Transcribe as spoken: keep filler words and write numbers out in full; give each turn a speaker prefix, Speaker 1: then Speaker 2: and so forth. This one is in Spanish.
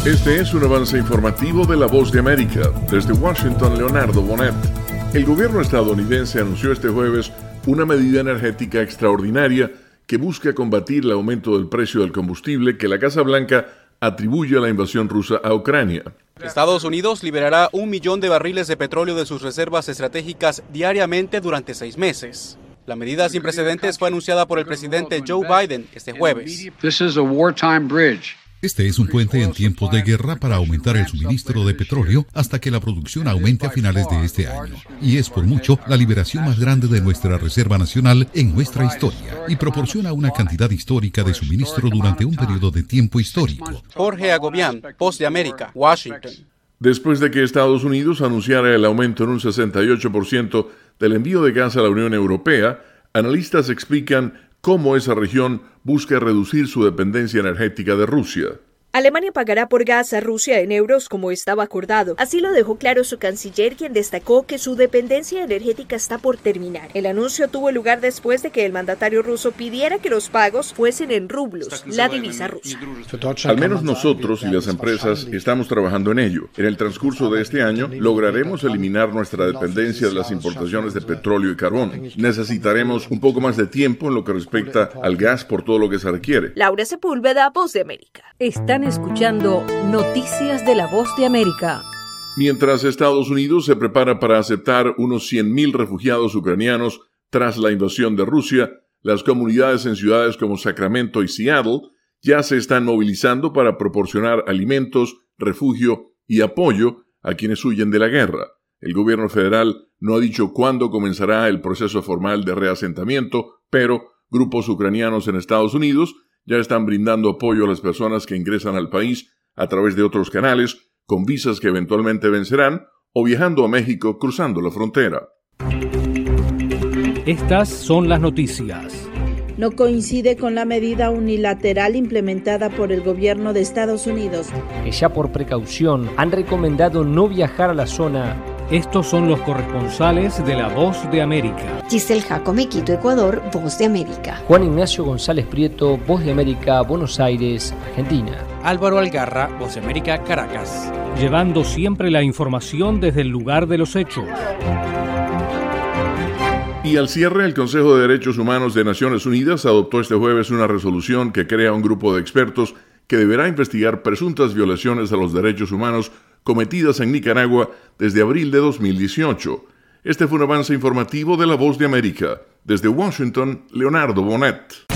Speaker 1: Este es un avance informativo de La Voz de América. Desde Washington, Leonardo Bonet. El gobierno estadounidense anunció este jueves una medida energética extraordinaria que busca combatir el aumento del precio del combustible que la Casa Blanca atribuye a la invasión rusa a Ucrania.
Speaker 2: Estados Unidos liberará un millón de barriles de petróleo de sus reservas estratégicas diariamente durante seis meses. La medida sin precedentes fue anunciada por el presidente Joe Biden este jueves.
Speaker 3: Este es un puente en tiempos de guerra para aumentar el suministro de petróleo hasta que la producción aumente a finales de este año. Y es por mucho la liberación más grande de nuestra Reserva Nacional en nuestra historia y proporciona una cantidad histórica de suministro durante un periodo de tiempo histórico.
Speaker 2: Jorge Agobián, Voz de América, Washington.
Speaker 1: Después de que Estados Unidos anunciara el aumento en un sesenta y ocho por ciento del envío de gas a la Unión Europea, analistas explican cómo esa región busca reducir su dependencia energética de Rusia.
Speaker 4: Alemania pagará por gas a Rusia en euros como estaba acordado. Así lo dejó claro su canciller, quien destacó que su dependencia energética está por terminar. El anuncio tuvo lugar después de que el mandatario ruso pidiera que los pagos fuesen en rublos, la divisa rusa.
Speaker 1: Al menos nosotros y las empresas estamos trabajando en ello. En el transcurso de este año lograremos eliminar nuestra dependencia de las importaciones de petróleo y carbón. Necesitaremos un poco más de tiempo en lo que respecta al gas por todo lo que se requiere.
Speaker 4: Laura Sepúlveda, Voz de América.
Speaker 5: Están escuchando Noticias de la Voz de América.
Speaker 1: Mientras Estados Unidos se prepara para aceptar unos cien mil refugiados ucranianos tras la invasión de Rusia, las comunidades en ciudades como Sacramento y Seattle ya se están movilizando para proporcionar alimentos, refugio y apoyo a quienes huyen de la guerra. El gobierno federal no ha dicho cuándo comenzará el proceso formal de reasentamiento, pero grupos ucranianos en Estados Unidos ya están brindando apoyo a las personas que ingresan al país a través de otros canales, con visas que eventualmente vencerán, o viajando a México cruzando la frontera.
Speaker 6: Estas son las noticias.
Speaker 7: No coincide con la medida unilateral implementada por el gobierno de Estados Unidos.
Speaker 8: Que ya por precaución han recomendado no viajar a la zona.
Speaker 6: Estos son los corresponsales de La Voz de América.
Speaker 9: Giselle Jacome, Quito, Ecuador, Voz de América.
Speaker 8: Juan Ignacio González Prieto, Voz de América, Buenos Aires, Argentina.
Speaker 2: Álvaro Algarra, Voz de América, Caracas.
Speaker 6: Llevando siempre la información desde el lugar de los hechos.
Speaker 1: Y al cierre, el Consejo de Derechos Humanos de Naciones Unidas adoptó este jueves una resolución que crea un grupo de expertos que deberá investigar presuntas violaciones a los derechos humanos cometidas en Nicaragua desde abril de dos mil dieciocho. Este fue un avance informativo de La Voz de América. Desde Washington, Leonardo Bonet.